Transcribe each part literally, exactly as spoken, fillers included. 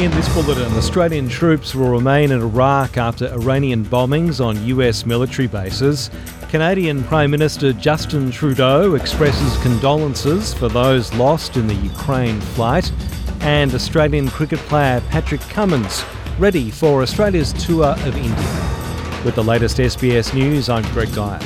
In this bulletin, Australian troops will remain in Iraq after Iranian bombings on U S military bases. Canadian Prime Minister Justin Trudeau expresses condolences for those lost in the Ukraine flight. And Australian cricket player Patrick Cummins ready for Australia's tour of India. With the latest S B S News, I'm Greg Dyett.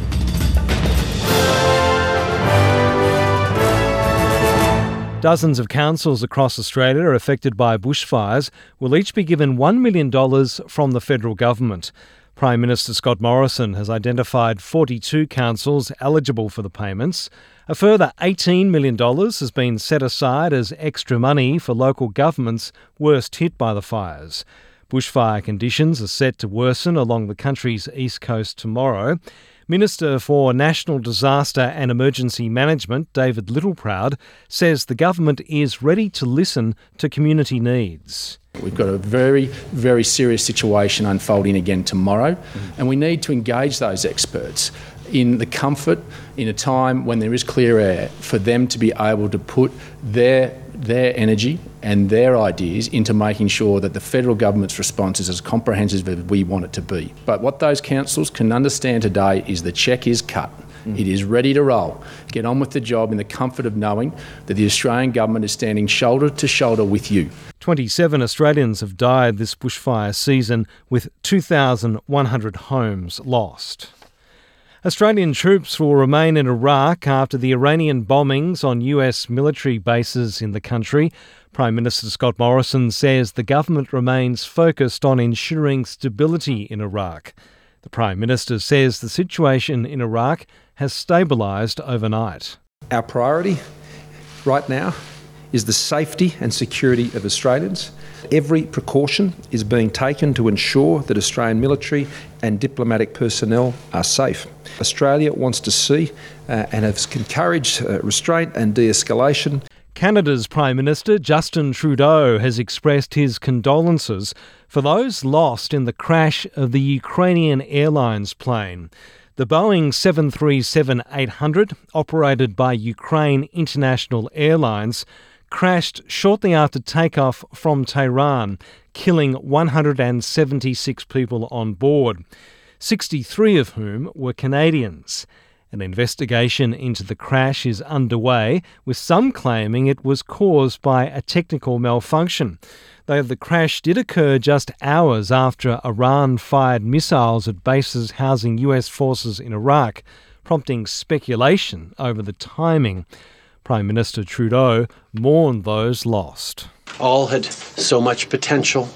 Dozens of councils across Australia affected by bushfires will each be given one million dollars from the federal government. Prime Minister Scott Morrison has identified forty-two councils eligible for the payments. A further eighteen million dollars has been set aside as extra money for local governments worst hit by the fires. Bushfire conditions are set to worsen along the country's east coast tomorrow. Minister for National Disaster and Emergency Management, David Littleproud, says the government is ready to listen to community needs. We've got a very, very serious situation unfolding again tomorrow, mm-hmm. and we need to engage those experts in the comfort, in a time when there is clear air, for them to be able to put their their energy and their ideas into making sure that the federal government's response is as comprehensive as we want it to be. But what those councils can understand today is the cheque is cut. Mm. It is ready to roll. Get on with the job in the comfort of knowing that the Australian government is standing shoulder to shoulder with you. twenty-seven Australians have died this bushfire season, with two thousand one hundred homes lost. Australian troops will remain in Iraq after the Iranian bombings on U S military bases in the country. Prime Minister Scott Morrison says the government remains focused on ensuring stability in Iraq. The Prime Minister says the situation in Iraq has stabilised overnight. Our priority right now is the safety and security of Australians. Every precaution is being taken to ensure that Australian military and diplomatic personnel are safe. Australia wants to see uh, and has encouraged uh, restraint and de-escalation. Canada's Prime Minister Justin Trudeau has expressed his condolences for those lost in the crash of the Ukrainian Airlines plane. The Boeing seven thirty-seven eight hundred, operated by Ukraine International Airlines, crashed shortly after takeoff from Tehran, killing one hundred seventy-six people on board, sixty-three of whom were Canadians. An investigation into the crash is underway, with some claiming it was caused by a technical malfunction, though the crash did occur just hours after Iran fired missiles at bases housing U S forces in Iraq, prompting speculation over the timing. Prime Minister Trudeau mourned those lost. All had so much potential,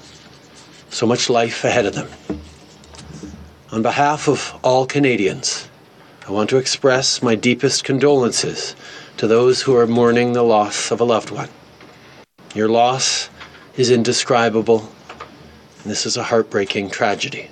so much life ahead of them. On behalf of all Canadians, I want to express my deepest condolences to those who are mourning the loss of a loved one. Your loss is indescribable, and this is a heartbreaking tragedy.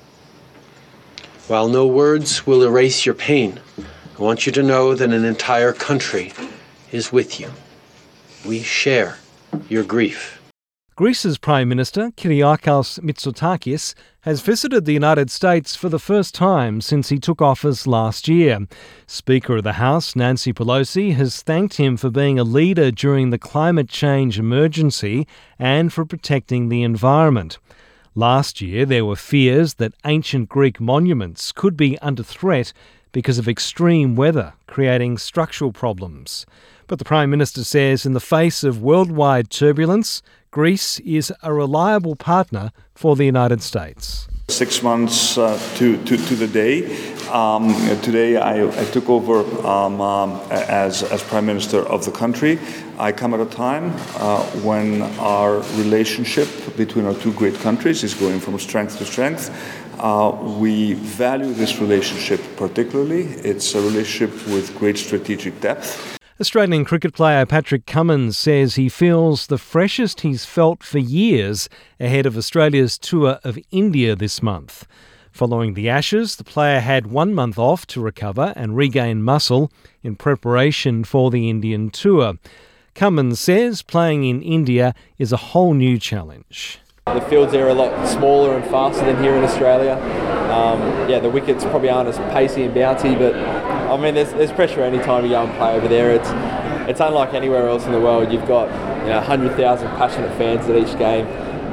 While no words will erase your pain, I want you to know that an entire country is with you. We share your grief. Greece's Prime Minister, Kyriakos Mitsotakis, has visited the United States for the first time since he took office last year. Speaker of the House, Nancy Pelosi, has thanked him for being a leader during the climate change emergency and for protecting the environment. Last year, there were fears that ancient Greek monuments could be under threat because of extreme weather, creating structural problems. But the Prime Minister says in the face of worldwide turbulence, Greece is a reliable partner for the United States. Six months uh, to, to, to the day. Um, today I, I took over um, um, as, as Prime Minister of the country. I come at a time uh, when our relationship between our two great countries is going from strength to strength. Uh, we value this relationship particularly. It's a relationship with great strategic depth. Australian cricket player Patrick Cummins says he feels the freshest he's felt for years ahead of Australia's tour of India this month. Following the Ashes, the player had one month off to recover and regain muscle in preparation for the Indian tour. Cummins says playing in India is a whole new challenge. The fields there are a lot smaller and faster than here in Australia. Um, yeah, the wickets probably aren't as pacey and bouncy, but I mean, there's, there's pressure any time you go and play over there. It's it's unlike anywhere else in the world. You've got you know one hundred thousand passionate fans at each game.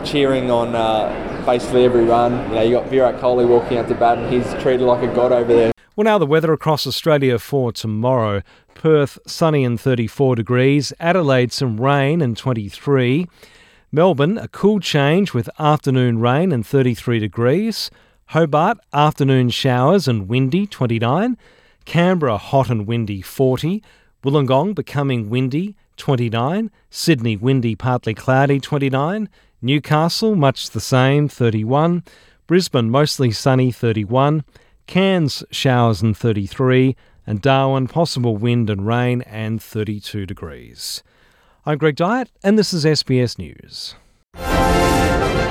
cheering on uh, basically every run. You know, you got Virat Kohli walking out to bat, and he's treated like a god over there. Well, now the weather across Australia for tomorrow. Perth, sunny and thirty-four degrees. Adelaide, some rain and twenty-three. Melbourne, a cool change with afternoon rain and thirty-three degrees. Hobart, afternoon showers and windy, twenty-nine. Canberra, hot and windy, forty. Wollongong, becoming windy, twenty-nine. Sydney, windy, partly cloudy, twenty-nine. Newcastle, much the same, thirty-one. Brisbane, mostly sunny, thirty-one. Cairns, showers and thirty-three. And Darwin, possible wind and rain and thirty-two degrees. I'm Greg Dyett, and this is S B S News.